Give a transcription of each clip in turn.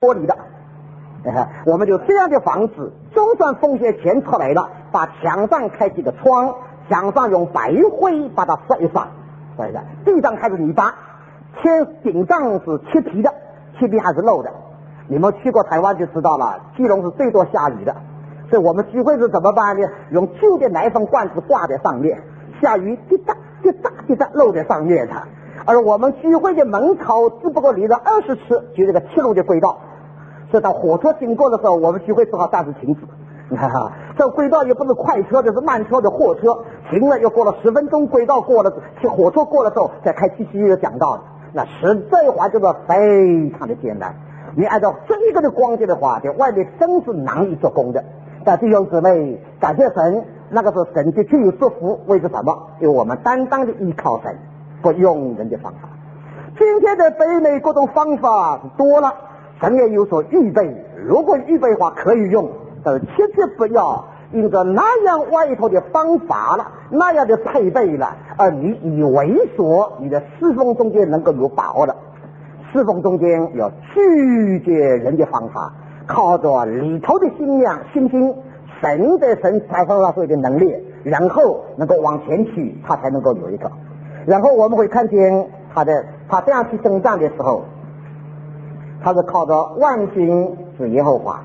玻璃的。我们就这样的房子，就算风雪钱出来了，把墙上开几个窗，墙上用白灰把它刷一刷，地上还是泥巴，顶上是漆皮的，漆皮还是漏的。你们去过台湾就知道了，基隆是最多下雨的，所以我们聚会是怎么办呢？用旧的奶粉罐子挂在上面，下雨滴答滴答滴答漏在上面的。而我们聚会的门口只不过离了20尺，就这个7路的轨道。所以当火车经过的时候，我们聚会只好暂时停止。这轨道也不是快车，就是慢车的货车，停了又过了10分钟，轨道过了，火车过了之后再开继续讲道的。那实在话就是非常的艰难。你按照这一个的光景的话，这外面真是难以做工的。但弟兄姊妹，感谢神，那个是神的确有祝福。为什么？因为我们单单的依靠神，不用人的方法。今天的北美各种方法多了，神也有所预备。如果预备的话可以用，但是切不要因着那样外头的方法了，那样的配备了，而你以为说你的侍奉中间能够有把握了。侍奉中间要拒绝人的方法，靠着里头的信仰信心，神才会发出的能力，然后能够往前去，他才能够有一个。然后我们会看见他这样去征战的时候，他是靠着万军之耶和华，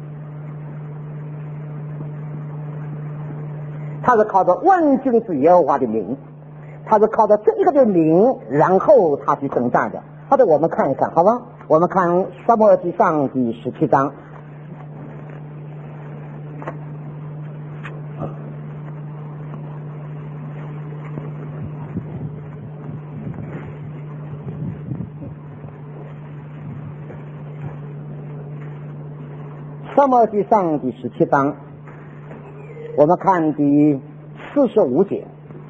他是靠着万军之耶和华的名，他是靠着这一个的名，然后他去征战的。好的，我们看一看，好吧？我们看撒母耳记上第17章。撒母耳记上第17章，我们看第45节。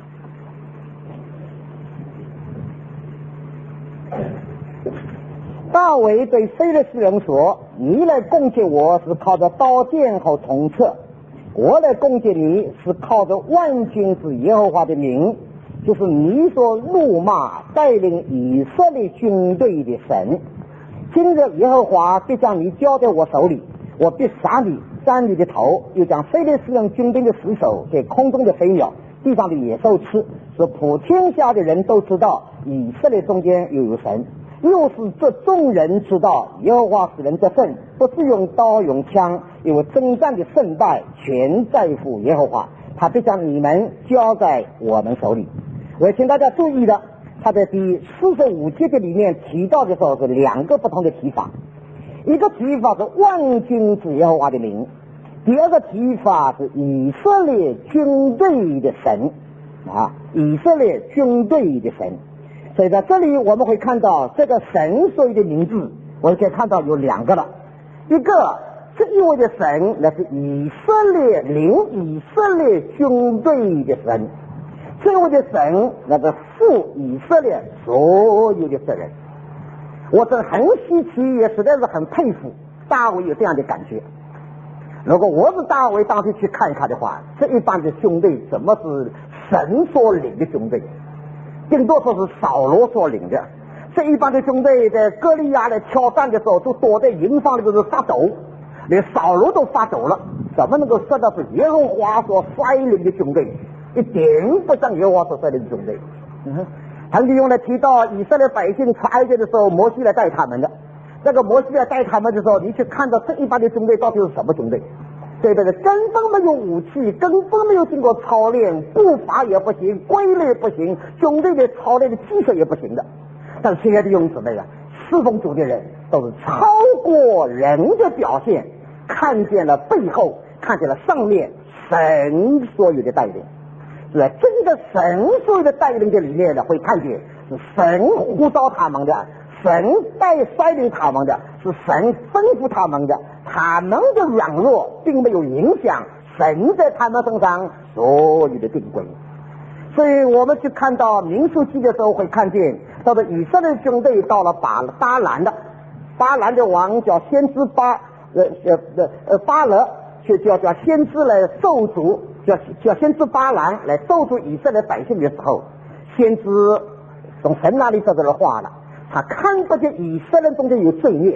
大卫对非利士人说：你来攻击我是靠着刀剑和铜策，我来攻击你是靠着万军之耶和华的名，就是你所怒骂带领以色列军队的神。今日耶和华必将你交在我手里，我必杀你，斩你的头，又将非利士人军兵的尸首给空中的飞鸟、地上的野兽吃，使普天下的人都知道以色列中间又有神。又是这众人知道耶和华使人得胜，不是用刀用枪，因为征战的胜败全在乎耶和华，他必将你们交在我们手里。我请大家注意的，他在第45节的里面提到的时候是2个不同的提法，一个提法是万军之耶和华的名，第二个提法是以色列军队的神以色列军队的神。所以在这里我们会看到这个神所有的名字，我们可以看到有2个了。一个这一位的神，那是以色列领以色列军队的神，这一位的神那是负以色列所有的责任。我真很稀奇，也实在是很佩服大卫有这样的感觉。如果我是大卫当时去看一看的话，这一帮的军队怎么是神所领的军队？顶多说是扫罗所领的。这一帮的军队在歌利亚来挑战的时候，都躲在营房里头发抖，连扫罗都发抖了。怎么能够说到是耶和华所率领的军队？一点不像耶和华所率领的军队。曾经用来提到以色列百姓出埃及的时候，摩西来带他们的。这个摩西来带他们的时候，你去看到这一帮的军队到底是什么军队？对不对？根本没有武器，根本没有经过操练，步伐也不行，规律不行，军队的操练的技术也不行的。但是亲爱的弟兄姊妹啊，侍奉主的人都是超过人的表现，看见了背后，看见了上面神所有的带领。是在这个神所有的带领的里面呢，会看见是神呼召他们的，神率领他们的，是神吩咐他们的，他们的软弱并没有影响神在他们身上所有的定规。所以我们去看到民数记的时候，会看见到了以色列军队到了巴兰的，巴兰的王叫先知巴勒，去叫先知来咒诅，叫先知巴兰来咒诅以色列百姓的时候，先知从神那里得到了话了，他看不见以色列中间有罪孽，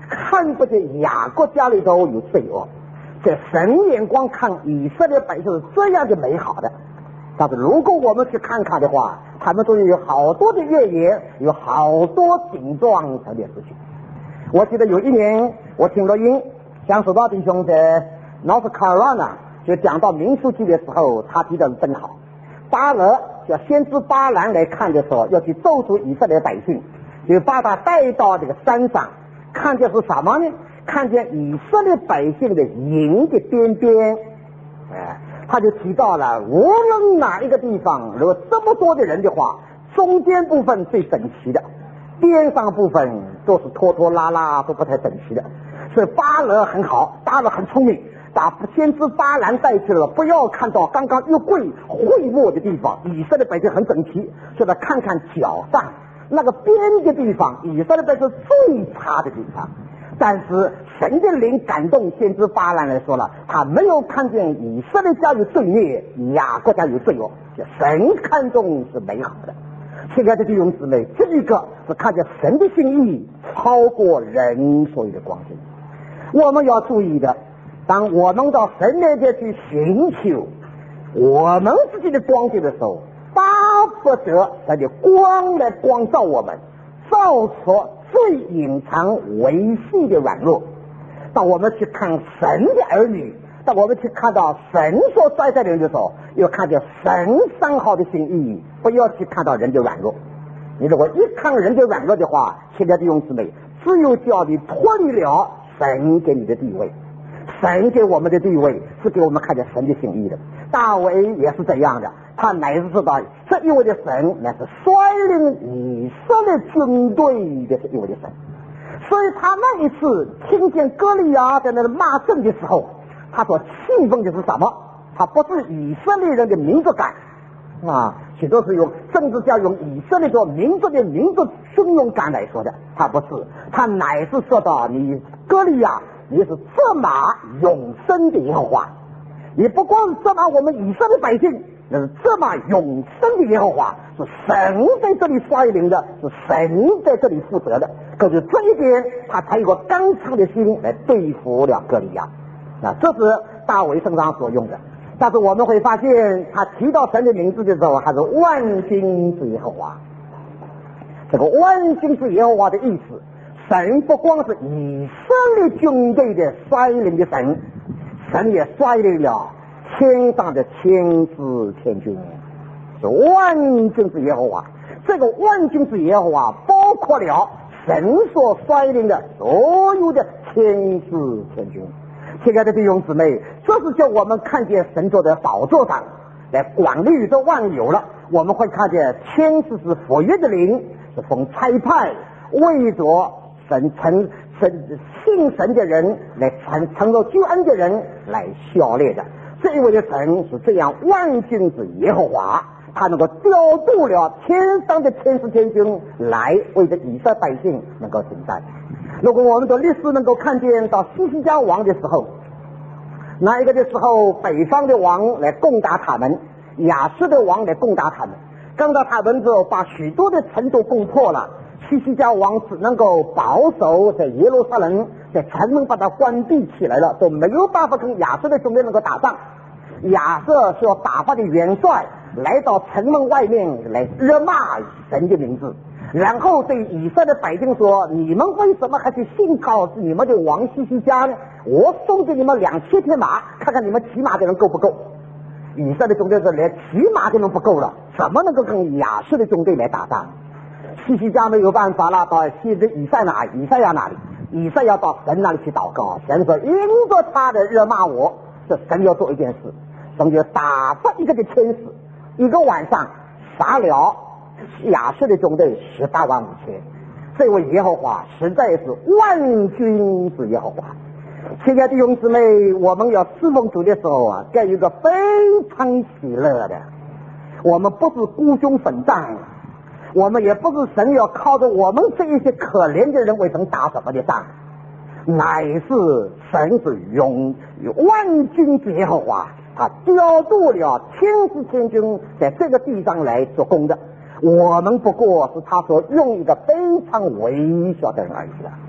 看不见雅各家里头有罪恶，在神眼光看以色列百姓是这样的美好的。但是如果我们去看看的话，他们都有好多的怨言，有好多顶撞神的事情。我记得有一年我听录音，像手道弟兄在 North Carolina 就讲到民数记的时候，他提的真好。巴勒叫先知巴兰来看的时候，要去咒诅以色列百姓，就把他带到这个山上，看见是什么呢？看见以色列百姓的营的边边，他就提到了，无论哪一个地方，如果这么多的人的话，中间部分最整齐的，边上部分都是拖拖拉拉，都不太整齐的。所以巴勒很好，巴勒很聪明，把先知巴兰带去了，不要看到刚刚约柜会幕的地方，以色列百姓很整齐，就来看看脚上那个边的地方，以色列百姓最差的地方。但是神的灵感动先知巴兰来说了，他没有看见以色列家有罪孽，雅各家有罪恶，神看重是美好的。亲爱的弟兄姊妹，这一个是看见神的心意超过人所有的光景。我们要注意的，当我们到神面前去寻求我们自己的光景的时候，巴不得神的光来光照我们，照出最隐藏维系的软弱。当我们去看神的儿女，当我们去看到神所栽在人的时候，要看见神上好的心意，不要去看到人的软弱。你如果一看人的软弱的话，亲爱的弟兄姊妹，只有叫你脱离了神给你的地位。神给我们的地位是给我们看见神的心意的。大卫也是这样的，他乃是知道这一位的神乃是率领以色列军队的这一位的神。所以他那一次听见歌利亚在那里骂阵的时候，他所兴奋的是什么？他不是以色列人的民族感啊，许多是用政治家用以色列的民族汹涌感来说的，他不是，他乃是说到你歌利亚，你是责骂永生的耶和华，你不光是责骂我们以色列百姓，那是责骂永生的耶和华，是神在这里率领的，是神在这里负责的。可是这一点他才有个刚强的心来对付了歌利亚，这是大卫身上所用的。但是我们会发现他提到神的名字的时候，还是万军之耶和华。这个万军之耶和华的意思，神不光是以色列军队的率领的神，神也率领了天上的千支千军，是万军之耶和华。这个万军之耶和华包括了神所率领的所有的千支千军。亲爱的弟兄姊妹，这是叫我们看见神坐在宝座上来管理宇宙万有了。我们会看见千支是活跃的灵，是奉差派为着信神的人来承受救恩的人来效力的。这一位的神是这样万军之耶和华，他能够调度了天上的千支千军来为着以色列百姓能够行善。如果我们的历史能够看见到西西家王的时候，那一个的时候北方的王来攻打他们，亚述的王来攻打他们，攻打他们之后把许多的城都攻破了，西西家王只能够保守在耶路撒冷，在城门把它关闭起来了，都没有办法跟亚述的军队能够打仗。亚瑟是要打发的元帅来到城门外面来热骂神的名字，然后对以色列百姓说，你们为什么还去信靠你们的王西西家呢？我送给你们2000匹马，看看你们骑马的人够不够。以色列军队说连骑马的人不够了，怎么能够跟亚述的军队来打仗？西西家没有办法了，到以赛亚那里，以赛亚到神那里去祷告，神说因着他的热骂我，这神要做一件事，神就打发一个的天使，一个晚上杀了亚述的军队18万5千。这位耶和华实在是万军之耶和华。亲爱的弟兄姊妹，我们要侍奉主的时候啊，该有一个非常喜乐的。我们不是孤军奋战，我们也不是神要靠着我们这一些可怜的人为神打什么的仗，乃是神是万军之耶和华，他调度了千支千军在这个地上来做工的。我们不过是他所用一个非常微小的人而已了。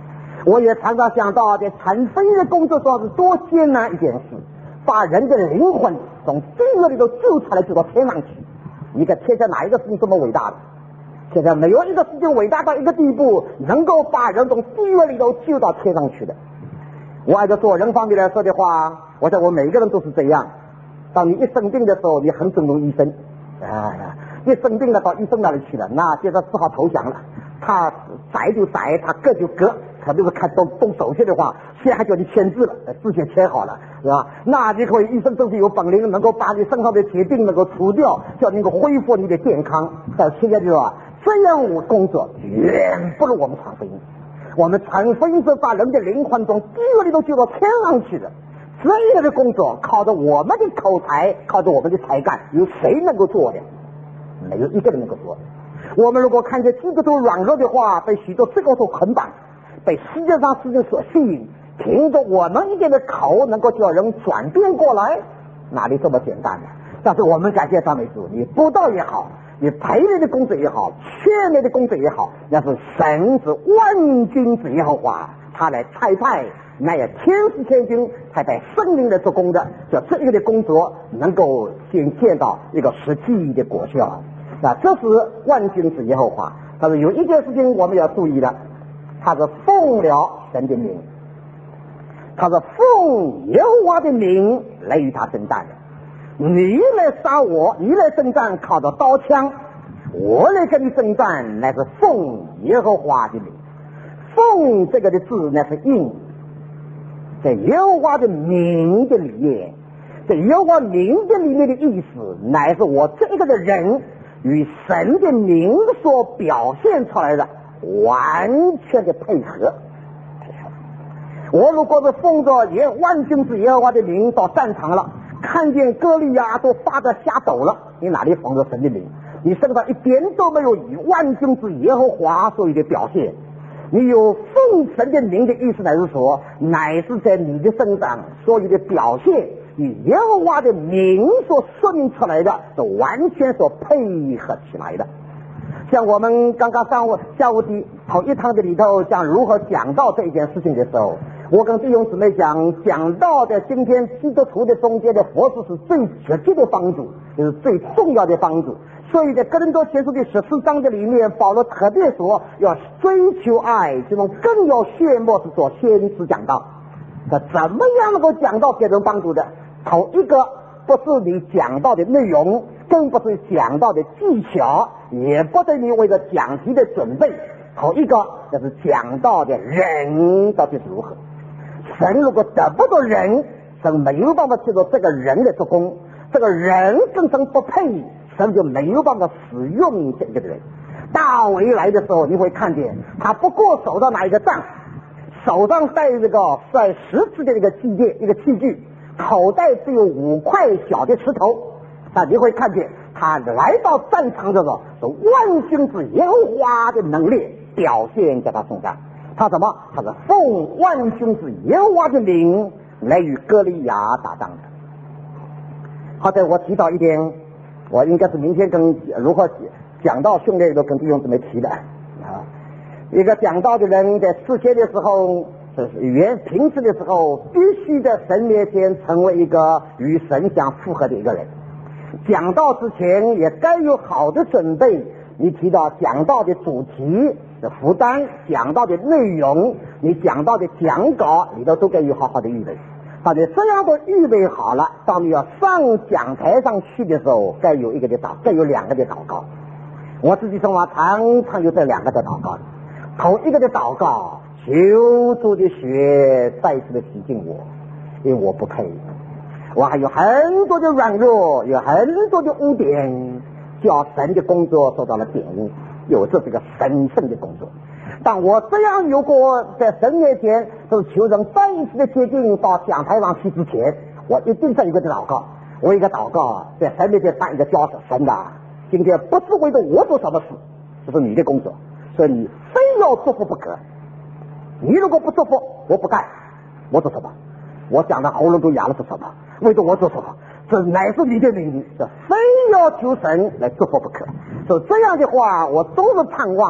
我也常常想到，在传福音的工作上是多艰难一件事，把人的灵魂从地狱里头救出来，救到天上去。你看天下哪一个事情这么伟大的？现在没有一个事情伟大到一个地步，能够把人从地狱里头救到天上去的。我按照做人方面来说的话，我想我每个人都是这样。当你一生病的时候，你很尊重医生，一生病了到医生那里去了，那现在只好投降了。他宰就宰，他割就割。特别是看动手术的话，先还叫你签字了，字先签好了，是吧？那你可以，医生真是有本领，能够把你身上的铁病能够除掉，叫你能够恢复你的健康。但现在就这样工作远不如我们传福音。我们传福音是把人的灵魂从地狱里头救到天上去的。这样的工作靠着我们的口才，靠着我们的才干，有谁能够做的？没有一个人能够做的。我们如果看见基督徒软弱的话，被许多罪恶所捆绑，被世界上事情所吸引，凭着我们一点的口能够叫人转变过来，哪里这么简单呢？但是我们感谢赞美主，你布道也好，你陪人的工作也好，劝人的工作也好，那是神是万军之耶和华，他来差派，那也天使天军才带圣灵来做工的，叫这个的工作能够先见到一个实际的果效。那这是万军之耶和华。但是有一件事情我们要注意的，他是奉了神的名，他是奉耶和华的名来与他征战的。你来杀我，你来征战靠着刀枪，我来跟你征战乃是奉耶和华的名。奉这个的字乃是印，在耶和华的名的里面，在耶和华名的里面的意思乃是我这个的人与神的名所表现出来的完全的配合。我如果是奉着万军之耶和华的名到战场了，看见歌利亚都发得瞎抖了，你哪里奉着神的名？你身上一点都没有以万军之耶和华所有的表现。你有奉神的名的意思，乃是说，乃是在你的身上所有的表现与耶和华的名所说明出来的，是完全所配合起来的。像我们刚刚下午的头一堂的里头讲如何讲到这一件事情的时候，我跟弟兄姊妹讲到的今天基督徒的中间的佛事是最直接的帮助，就是最重要的帮助。所以在哥林多前书的14章的里面，保罗特别说要追求爱，这种更要羡慕是做先知讲道。那怎么样能够讲到给人帮助的？头一个不是你讲到的内容，更不是讲到的技巧，也不是你为了讲题的准备。头一个就是讲到的人到底是如何。神如果得不到人，神没有办法借着这个人来做工，这个人跟神不配，神就没有办法使用这个人。大卫来的时候，你会看见他不过手上拿一个杖，手上带这个甩石子的一个器具，口袋只有5块小的石头。那你会看见他来到战场的时候，是万军之耶和华的能力表现在他身上。他什么？他是奉万军之耶和华的名来与歌利亚打仗的。好在我提到一点，我应该是明天跟如何讲道训练都跟弟兄姊妹提的啊。一个讲道的人在事先的时候，平时的时候，必须在神面前成为一个与神相符合的一个人。讲道之前也该有好的准备。你提到讲道的主题的负担，讲道的内容，你讲到的讲稿里头都该有好好的预备。把你这样的预备好了，当你要上讲台上去的时候，该有2个的祷告。我自己生活常常有这2个的祷告。头一个的祷告，求主的血再次的洗净我，因为我不配，我还有很多的软弱，有很多的污点，叫神的工作受到了玷污，这是个神圣的工作。当我这样有过在神面前是求人再一次的接近到讲台上去之前，我一定再有一个的祷告。我一个祷告在神面前办一个交涉，神啊，今天不是为了我做什么事，这是你的工作，所以你非要祝福不可。你如果不祝福，我不干，我做什么？我讲的喉咙都哑了，做什么？为着我做什么？这乃是你的名，这非要求神来祝福不可。所以这样的话，我总是盼望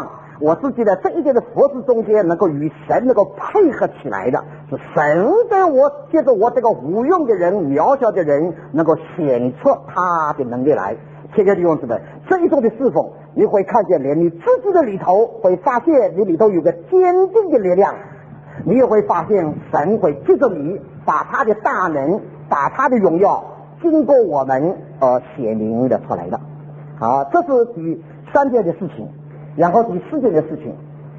我自己在这一切的佛事中间能够与神能够配合起来的，是神在我借着我这个无用的人、渺小的人，能够显出他的能力来。亲爱的弟兄姊妹，这一种的侍奉，你会看见连你自己的里头会发现你里头有个坚定的力量，你也会发现神会借着你把他的大能、把他的荣耀经过我们显明的出来的。好，这是第3件的事情。然后第4件的事情，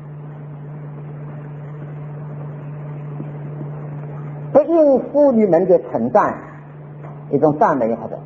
回应妇女们的称赞，一种赞美好的。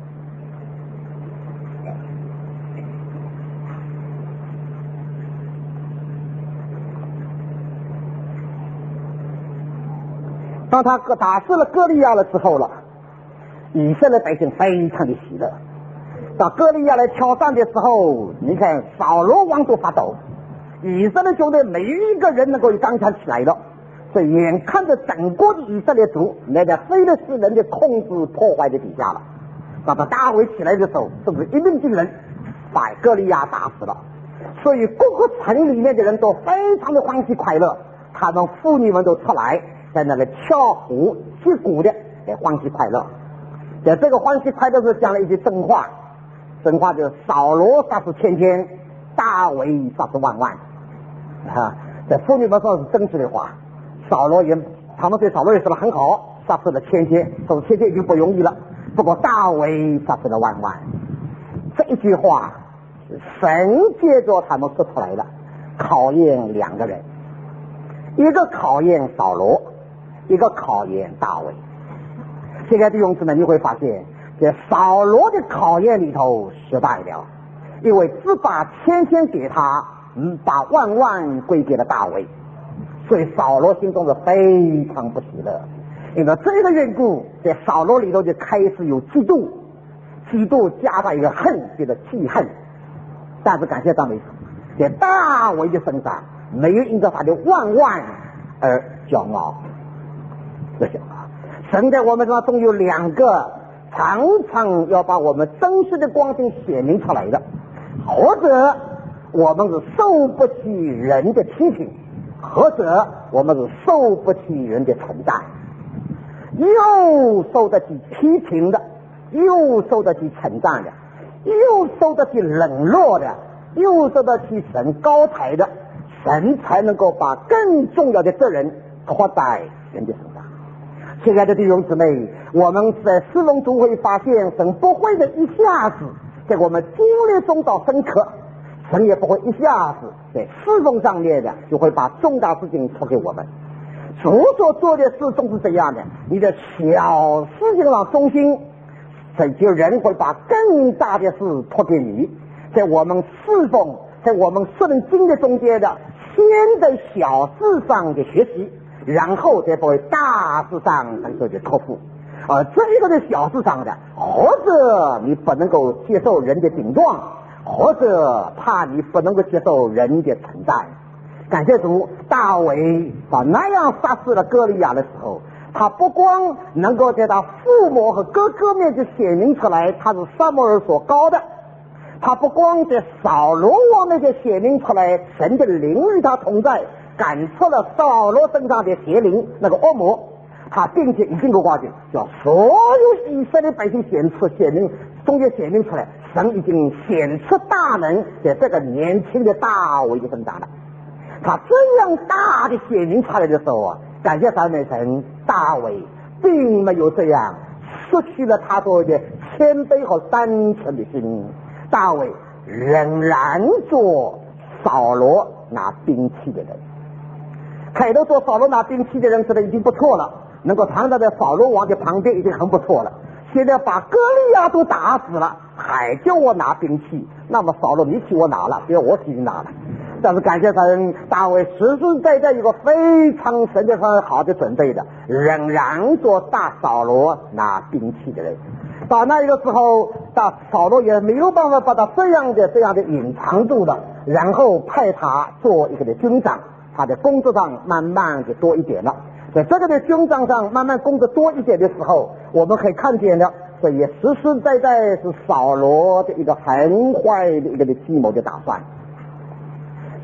当他打死了歌利亚了之后了，以色列百姓非常的喜乐。到歌利亚来挑战的时候，你看扫罗王都发抖，以色列中的每一个人能够刚强起来了，所以眼看着整个的以色列族来在非利士人的控制破坏的底下了。到大卫起来的时候，是不是一鸣惊人，把歌利亚打死了？所以各个城里面的人都非常的欢喜快乐，他们妇女们都出来在那里跳舞击鼓的，也欢喜快乐。在这个欢喜快乐是讲了一句真话，真话就是扫罗杀死千千，大卫杀死万万啊！这妇女们说是真实的话。他们对扫罗也说的很好，杀死了千千，说千千已经不容易了，不过大卫杀死了万万。这一句话神借着他们说出来了，考验2个人，一个考验扫罗，一个考验大卫。现在弟兄姊妹，你会发现在扫罗的考验里头失败了，因为只把千千给他，把万万归给了大卫，所以扫罗心中是非常不喜乐。因为这个缘故，在扫罗里头就开始有嫉妒，嫉妒加上一个恨，叫做记恨。但是感谢赞美主，在大卫的身上没有因着他的万万而骄傲。这些神在我们身上总有2个常常要把我们真实的光景显明出来的，或者我们是受不起人的批评，或者我们是受不起人的称赞，又受得起批评的，又受得起称赞的，又受得起冷落的，又受得起神高抬的，神才能够把更重要的责任托在人的身上。亲爱的弟兄姊妹，我们在侍奉中会发现，神不会的一下子在我们经历中到深刻，神也不会一下子在侍奉上面的就会把重大事情托给我们。主所做的事总是这样的，你的小事情上忠心，这就人会把更大的事托给你。在我们侍奉，在我们圣经的中间的，先在小事上的学习，然后再为大事上能够去托付。这个的小事上的，或者你不能够接受人的顶撞，或者怕你不能够接受人的称赞。感谢主，大卫把那样杀死了歌利亚的时候，他不光能够在他父母和哥哥面前显明出来他是撒母耳所高的，他不光在扫罗王面前显明出来神的灵与他同在，赶出了扫罗身上的邪灵那个恶魔，他并且已经给挂件叫所有以色列百姓显明中间显明出来，神已经显出大能在这个年轻的大卫的身上了。他这样大的显明出来的时候感谢赞美神，大卫并没有这样失去了他所谓的谦卑和单纯的心，大卫仍然做扫罗拿兵器的人。开头做扫罗拿兵器的人，这个已经不错了，能够藏在扫罗王的旁边已经很不错了。现在把歌利亚都打死了，还叫我拿兵器，那么扫罗你替我拿了，不要我替你拿了。但是感谢神，大卫实实在在一个非常神的很好的准备的，仍然做大扫罗拿兵器的人。到那一个时候，大扫罗也没有办法把他这样的隐藏住了，然后派他做一个的军长，他的工作上慢慢就多一点了。在这个的军长上慢慢工作多一点的时候，我们可以看见了，这也实实在在是扫罗的一个很坏的一个的计谋的打算。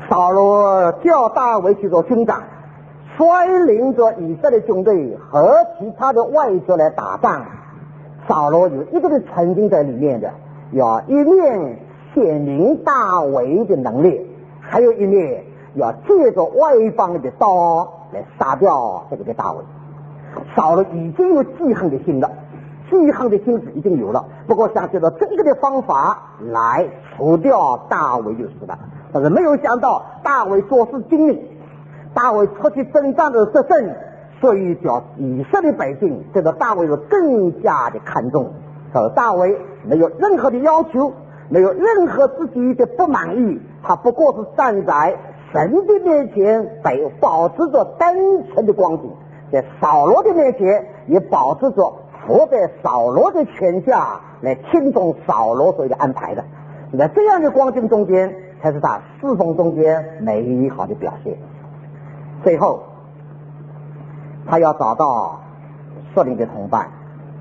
扫罗叫大卫去做军长，率领着以色列军队和其他的外族来打仗。扫罗有一个的曾经在里面的，要一面显明大卫的能力，还有一面要借着外邦的刀来杀掉这个的大卫。扫罗已经有记恨的心了，记恨的心是已经有了，不过想借着这个的方法来除掉大卫就是了。但是没有想到大卫做事精明，大卫出去征战的得胜，所以叫以色列百姓对着大卫是更加的看重。大卫没有任何的要求，没有任何自己的不满意，他不过是站在神的面前保持着单纯的光景，在扫罗的面前也保持着伏在扫罗的权下来听从扫罗所有的安排的。在这样的光景中间，才是他侍奉中间美好的表现。最后他要找到属灵的同伴，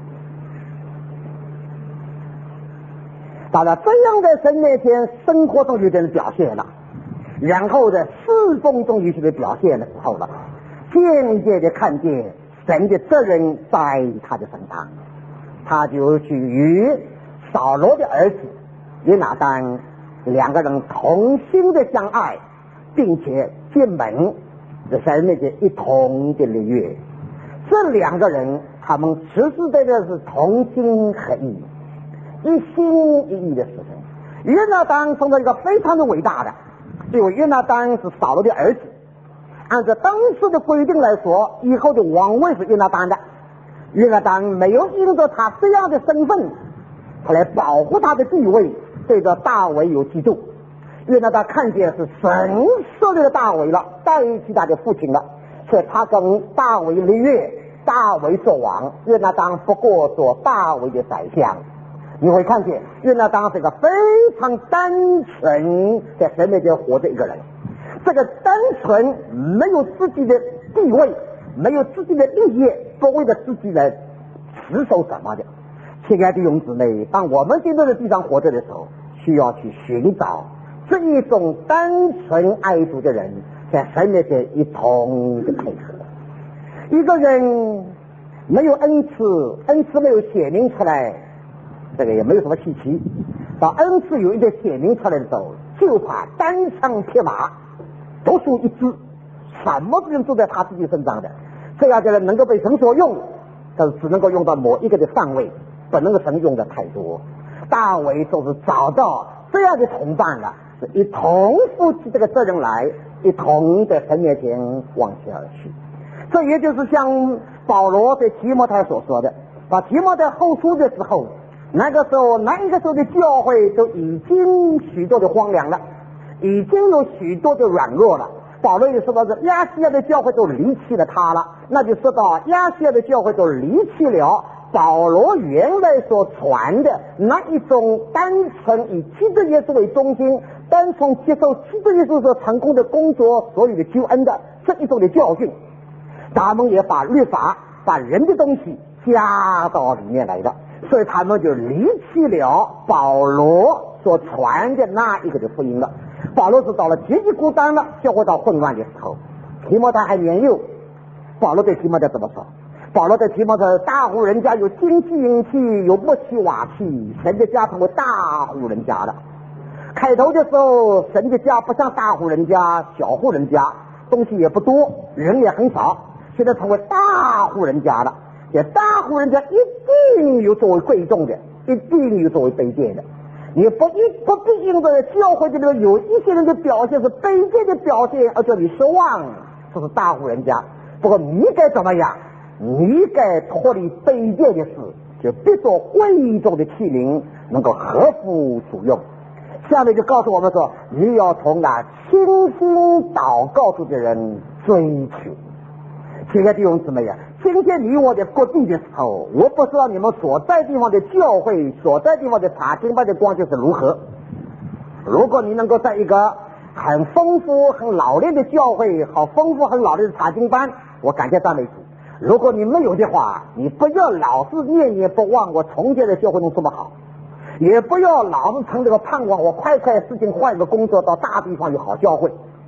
到了这样的神面前生活中有点表现了，然后在侍奉中有些表现的时候了，渐渐的看见神的责任在他的身上，他就去与扫罗的儿子约拿单两个人同心的相爱，并且结盟，在神面前一同的立约。这两个人他们实实在在是同心合意，一心一意的事情。约拿单成了一个非常的伟大的，因为约拿单是扫罗的儿子，按照当时的规定来说，以后的王位是约拿单的。约拿单没有因着他这样的身份，他来保护他的地位，对着大卫有嫉妒。约拿单看见是神设立了大卫了，代替他的父亲了，所以他跟大卫立约，大卫做王，约拿单不过做大卫的宰相。你会看见约拿单是一个非常单纯在神面前活着一个人，这个单纯没有自己的地位，没有自己的利益，不为了自己来持守什么的。亲爱的弟兄姊妹，当我们今天在地上活着的时候，需要去寻找这一种单纯爱主的人，在神面前一同的配合。一个人没有恩赐，恩赐没有显明出来，这个也没有什么稀奇。当恩赐有一个显明出来的时候，就怕单枪匹马，独树一帜，什么事情都在他自己身上的。这样的人能够被神所用，但是只能够用到某一个的范围，不能够神用的太多。大卫就是找到这样的同伴了，是一同负起这个责任来，一同在神面前往前而去。这也就是像保罗对提摩太所说的，把提摩太后书的时候，那个时候的教会都已经许多的荒凉了，已经有许多的软弱了。保罗也说到这亚细亚的教会都离弃了他了，那就说到亚细亚的教会都离弃了保罗原来所传的那一种单纯以基督耶稣为中心，单纯接受基督耶稣所成功的工作所有的救恩的这一种的教训，他们也把律法把人的东西加到里面来的，所以他们就离弃了保罗所传的那一个的福音了。保罗是到了极其孤单了，教会到混乱的时候，提摩太还年幼，保罗对提摩太怎么说？保罗对提摩太，大户人家有金器银器，有木器瓦器，神的家成为大户人家了。开头的时候，神的家不像大户人家、小户人家，东西也不多，人也很少，现在成为大户人家了。这大户人家一定有作为贵重的，一定有作为卑贱的。你不必因为教会这里有一些人的表现是卑贱的表现而叫你失望，这是大户人家。不过你该怎么样？你该脱离卑贱的事，就必做贵重的器皿，能够合乎主用。下面就告诉我们说，你要从那清心祷告出的人追求。亲爱的弟兄姊妹啊，今天你我在各地的时候，我不知道你们所在地方的教会、所在地方的查经班的光景是如何。如果你能够在一个很丰富、很老练的教会，好丰富、很老练的查经班，我感谢赞美主。如果你没有的话，你不要老是念念不忘我从前的教会能这么好，也不要老是成这个盼望我快事情换一个工作到大地方有好教会。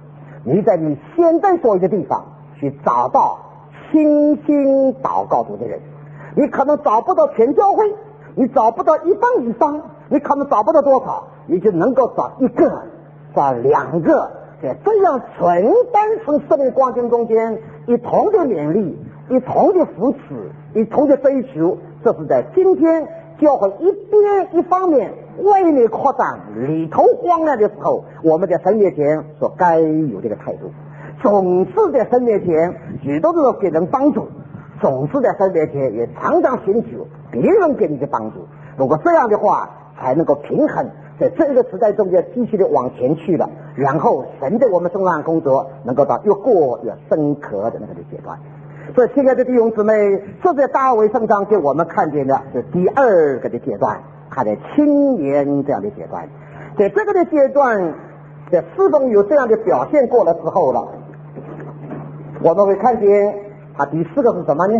你在你现在所有的地方去找到倾心祷告主的人，你可能找不到全教会，你找不到一半以上，你可能找不到多少，你就能够找一个，找两个，在这样纯单纯生命光景中间，一同的勉励，一同的扶持，一同的追求。这是在今天教会一方面外面扩张，里头荒凉的时候，我们在神面前所该有这个态度。总是在神面前许多都给人帮助，总是在神面前也常常寻求别人给你的帮助。如果这样的话，才能够平衡在这个时代中间继续的往前去了，然后神在我们身上工作能够到越过越深刻的那个的阶段。所以亲爱的弟兄姊妹，这在大卫身上给我们看见的是第二个的阶段，他在青年这样的阶段。在这个的阶段，在侍奉有这样的表现过了之后了，我们会看见他第四个是什么呢？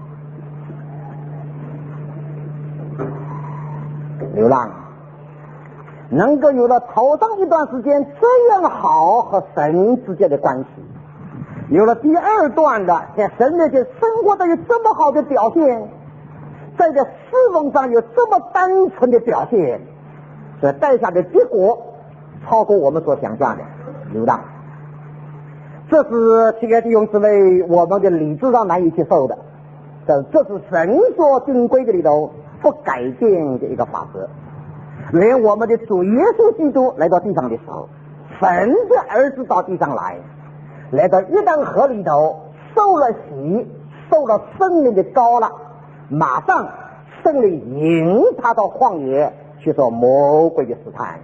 流浪，能够有了头上一段时间这样好和神之间的关系，有了第二段的在神面前生活的有这么好的表现，在这侍奉上有这么单纯的表现，所带下的结果超过我们所想象的流浪。这是亲爱的弟兄姊妹我们的理智上难以接受的，这是神所定规的里头不改变的一个法则。连我们的主耶稣基督来到地上的时候，神的儿子到地上来到约旦河里头受了洗，受了圣灵的膏了，马上圣灵引他到旷野去做魔鬼的试探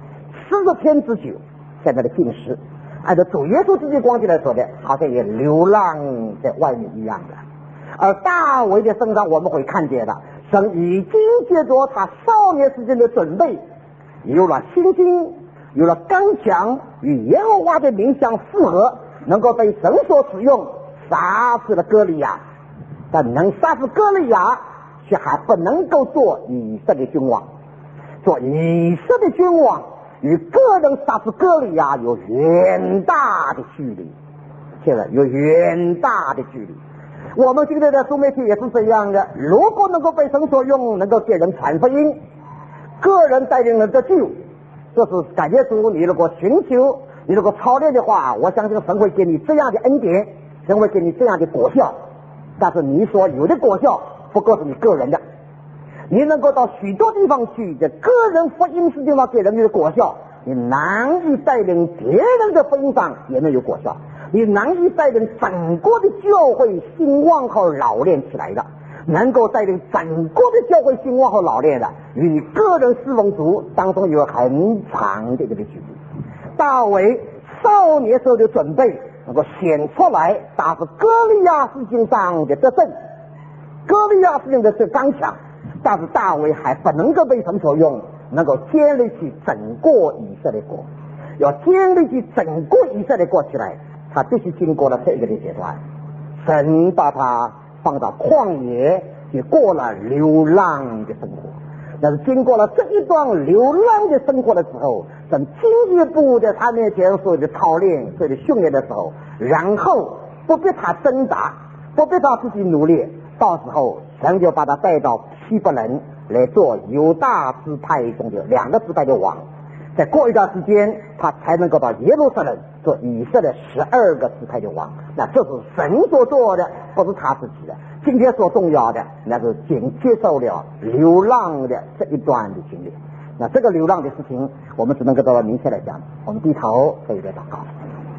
，40天之久在那里进食。按照主耶稣自己光景来说的，好像也流浪在外面一样的。而大卫的身上我们会看见的，神已经借着他少年时间的准备，有了信心，有了刚强，与耶和华的名相符合，能够被神所使用，杀死了歌利亚。但能杀死歌利亚，却还不能够做以色列君王。做以色列君王与个人杀死歌利亚有远大的距离，现在有远大的距离。我们今天的主媒体也是这样的，如果能够被神所用，能够给人传福音，个人带领人得救，这是感谢主。你如果寻求，你如果操练的话，我相信神会给你这样的恩典，神会给你这样的果效。但是你所有的果效不过是你个人的，你能够到许多地方去，这个人福音是地方给人的果效，你难以带领别人的福音上也能有果效，你难以带领整个的教会兴旺和老练起来的。能够带领整个的教会兴旺和老练的，与你个人侍奉主当中有很长的一个距离。大卫少年时候的准备能够显出来，打是歌利亚事情上的得胜，歌利亚事情的是刚强，但是大卫还不能够被神所用，能够建立起整个以色列国。要建立起整个以色列国起来，他必须经过了这个的阶段，神把他放到旷野，去过了流浪的生活。但是经过了这一段流浪的生活的时候，等进一步在他面前所有的操练、所有的训练的时候，然后不必他挣扎，不必他自己努力，到时候神就把他带到希伯伦来做犹大支派中的2个支派的王。再过一段时间，他才能够到耶路撒冷做以色列12个支派的王。那这是神所做的，不是他自己的。今天所重要的，那是仅接受了流浪的这一段的经历。那这个流浪的事情，我们只能够到明确来讲。我们低头可以来祷告。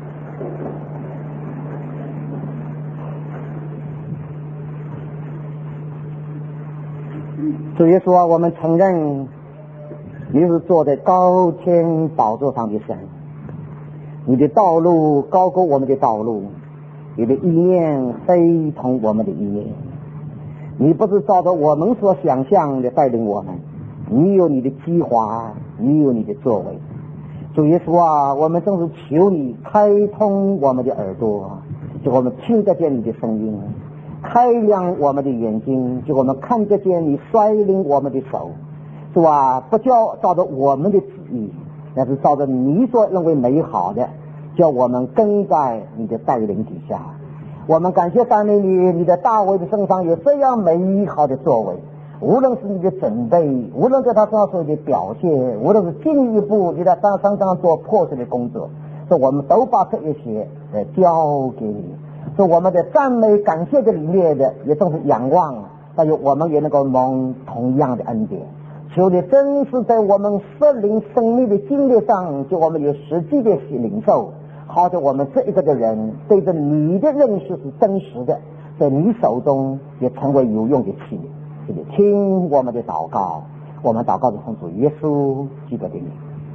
主耶稣啊，我们承认你是坐在高天宝座上的神，你的道路高过我们的道路，你的意念非同我们的意念，你不是照着我们所想象的带领我们，你有你的计划，你有你的作为。主耶稣啊，我们正是求你开通我们的耳朵，就我们听得见你的声音，开亮我们的眼睛，就我们看得见你率领我们的手。是吧？不叫照着我们的旨意，那是照着你所认为美好的， 叫我们跟在你的带领底下。我们感谢赞美你的大卫的身上有这样美好的作为，无论是你的准备，无论在他身上所有的表现，无论是进一步你在他身上做破碎的工作，说我们都把这一些交给你。说我们的赞美感谢的里面的也正是仰望，但有我们也能够蒙同样的恩典。求你真是在我们圣灵生命的经历上，就我们有实际的领受，好叫我们这一个的人对着你的认识是真实的，在你手中也成为有用的器皿。请你听我们的祷告，我们祷告的奉主耶稣基督的名。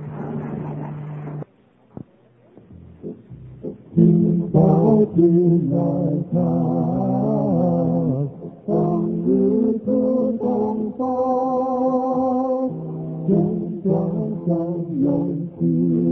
到底来看，风雨不动风，天光上勇气，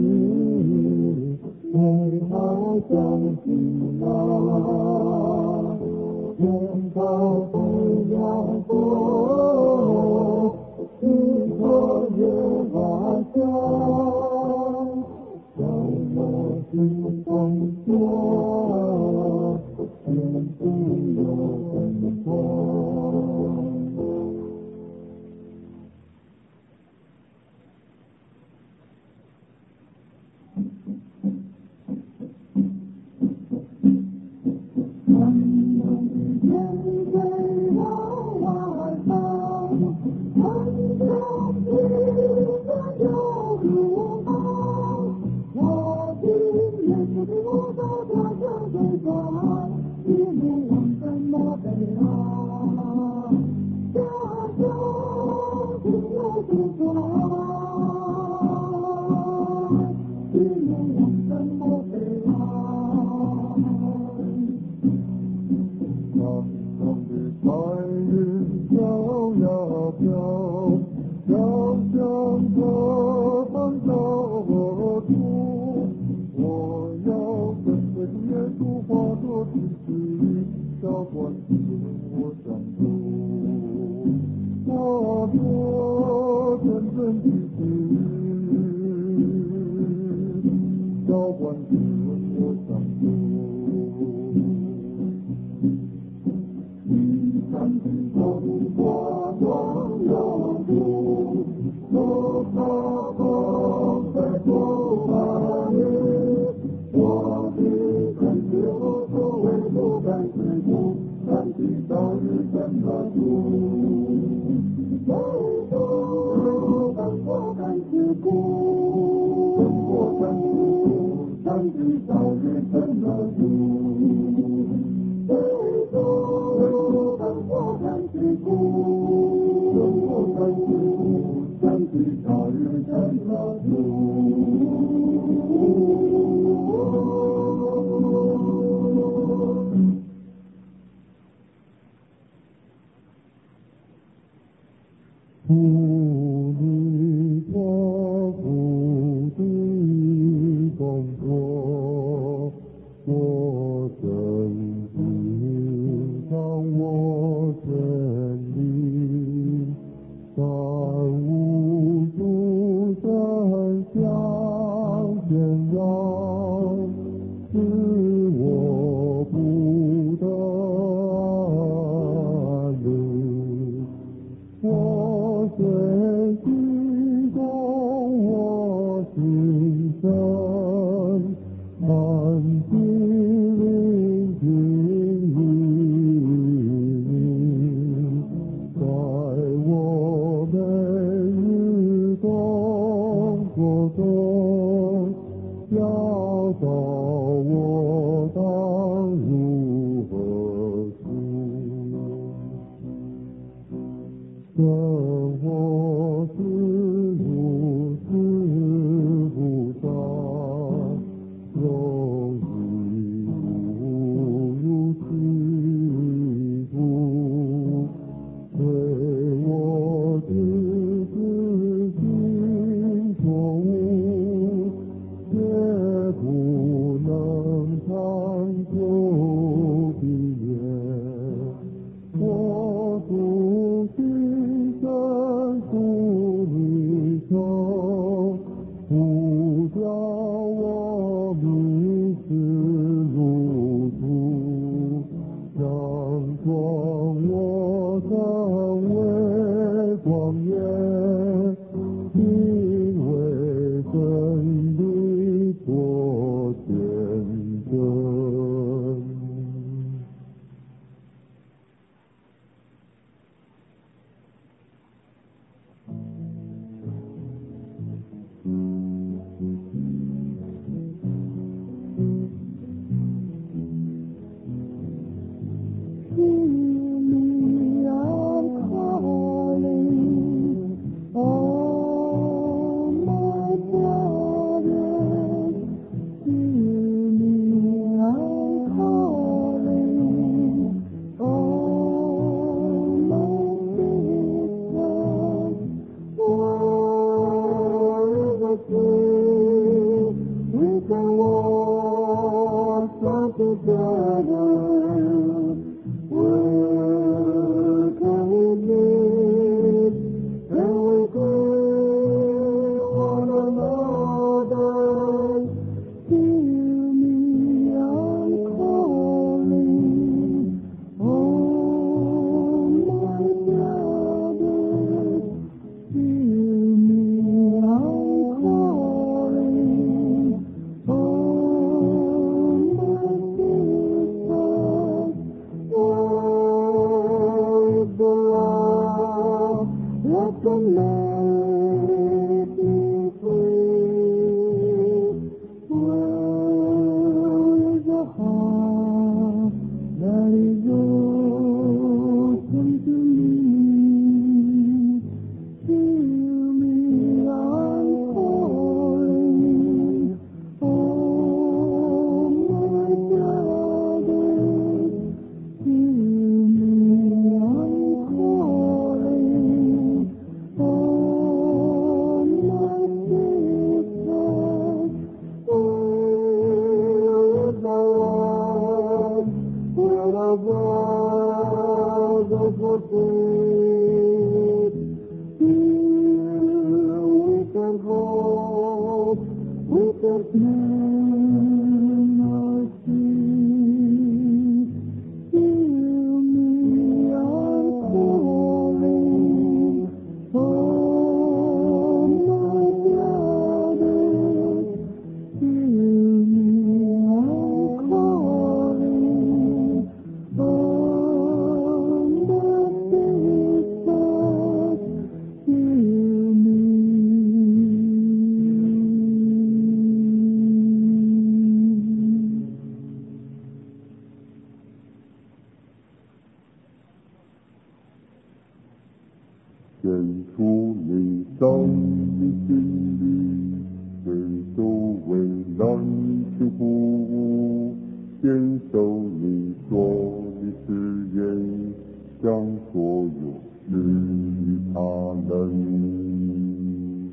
美好相信啊，天高飞扬过，日落日华香。在我心中做，天地有恩光。我不是神属你。 上为光源，因为真理所见证。献出你生命心力，为主为人去服务，坚守你做的誓言，将所有施于他人。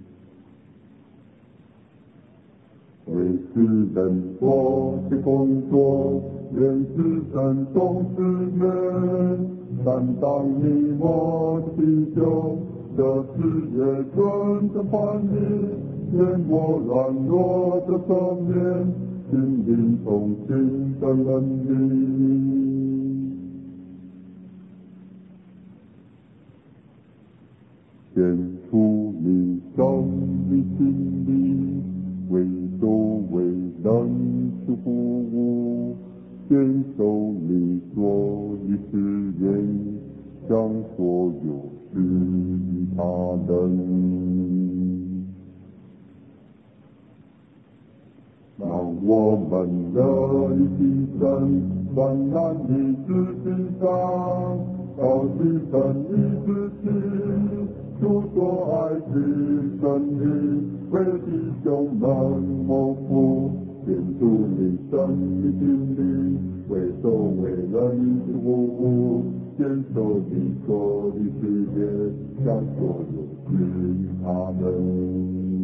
为世人做的工作，愿世人都是人，担当你我的弟兄，这事业尊的叛逆，愿我软弱的侧面，心灵同心的能力。献出你生命心力，为主为人去服务，坚守你所的誓言，将所有施于他人。让我们的一生传染你之心上，高举神你之心，诉说爱的真理，为弟兄们谋福，献出你生命心灵，为手为人服务，坚守你所的誓言，将所有施于他人。